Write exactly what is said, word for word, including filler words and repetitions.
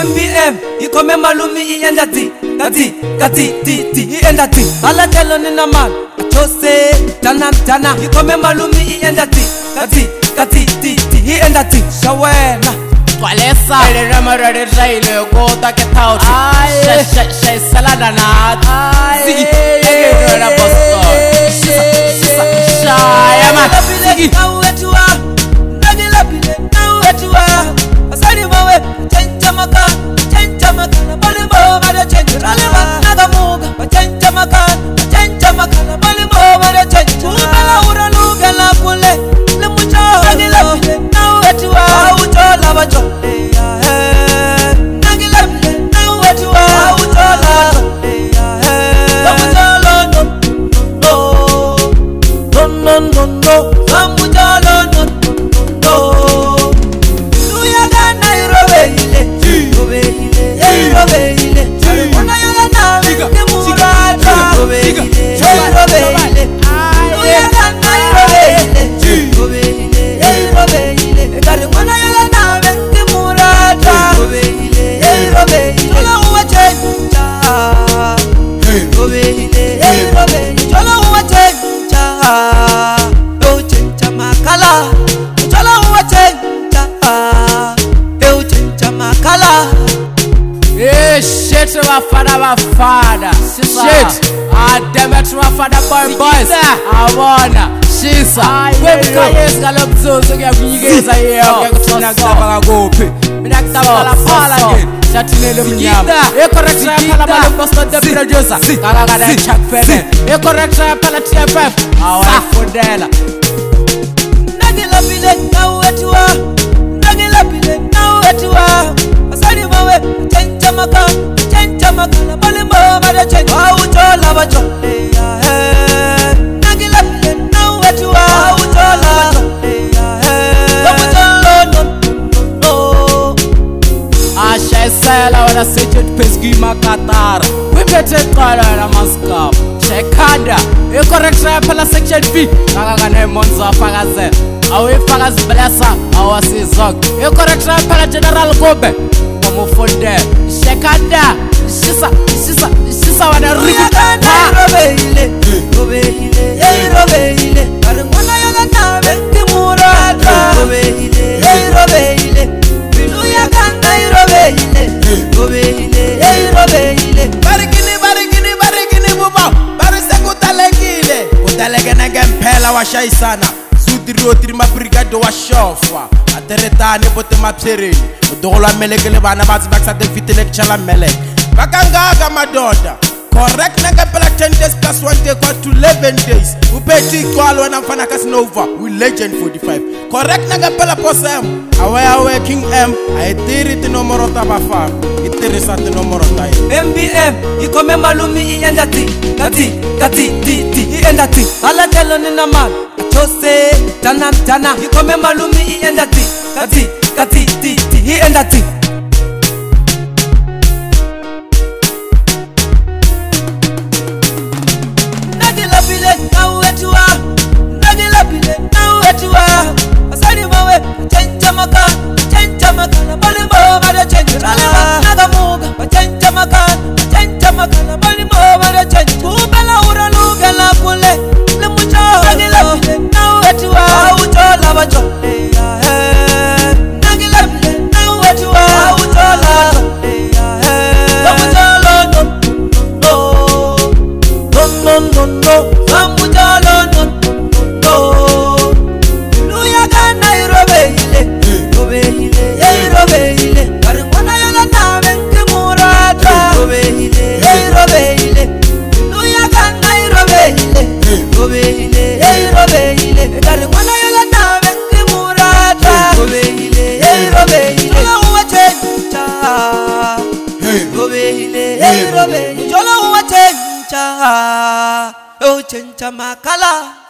M B M ikome malumi ienda ti kati kati ti ti ienda ti ala telo nina man chose tana tana ikome malumi ienda ti kati kati ti ti ienda ti shawena kwalesa ile ramara de jaile kota ke tauti shay shay shay salada na sigi ege na bosto shisa shisa shayama sigi nawetwa nagila bile nawetwa asali mawe chencha maka chencha maka bali bo bade chencha ralema nagamuga chencha maka chencha maka bali bo bade chencha ubala uranuga la kule le mucho nagila bile nawetwa utola bacho nagila bile nawetwa utola no no no no samujalo no no luya ga Nairobi ile Nairobi ile Nairobi ile ona yala na ke murata Nairobi ile Nairobi ile luya ga Nairobi ile Nairobi ile Nairobi ile kare ona yala na ke murata Nairobi ile Nairobi ile tola uwachecha Nairobi ile Nairobi tola uwachecha do chencha makala tola uwachecha do chencha makala eh shit wafada wafada shit ademet wafada boy boys abona shisa webukayes galobzozo kuyakunyikeza yeo ngikuthina ngaba kuphi mina kutabala phala nje shathilele mnyama e correct phala bale posto the producer kakakana Chuck Fene e correct phala T F F awafundela nagila bile nawetwa nagila bile nawetwa asali mawe chencha maka chencha maka bale mo bade chencha utola bacho nagila bile nawetwa utola bacho asha sela wala sejut peski makatar we bete qala la maskap shekada e correct phala section B kakakana monza fakaze awe fakazi blessa awasizok e correct phala general gobe ngomufonde shekada shisa shisa shisa wana rika Nairobi ile Nairobi ile Nairobi ile kare ngona yala nabe timurata Nairobi ile Nairobi ile biluya ga Nairobi ile Nairobi ile Nairobi ile barikini barikini barikini buba barisekutalekile utalekena ngempela washayisana zudiro trima brigade wa shofa ateretane bote mapsereni udogolwa melekele bana bazi bakusate fitile kuchala meleke bakangaka madoda correct ngempela ten days plus one day kwa to eleven days upeti kwalo na mfana kasinova we legend forty-five correct ngempela posem awe awe king m aitiri tinomoro tabafa itirisa tinomoro tai M B M ikome malumi ienda ti kati kati ti ti ienda ti ala telo nina man chose tana tana ikome malumi ienda ti kati kati ti ti ienda ti nagila bile nawetwa nagila bile nawetwa asali mawe chencha maka chencha maka bali bo bade chencha ralema nagamuga chencha maka chencha maka bali bo bade chencha ubala uranuga la kule le mucho nagila bile nawetwa utola bacho nagila bile nawetwa utola bacho no no no samujalo no no luya ga Nairobi ile Nairobi ile Nairobi ile kare ngona yala nabe kimurata Nairobi ile Nairobi ile luya ga Nairobi ile Nairobi ile Nairobi ile kare ngona yala nabe kimurata Nairobi ile Nairobi ile uwachencha Nairobi ile Nairobi jolo uwachencha oh chencha makala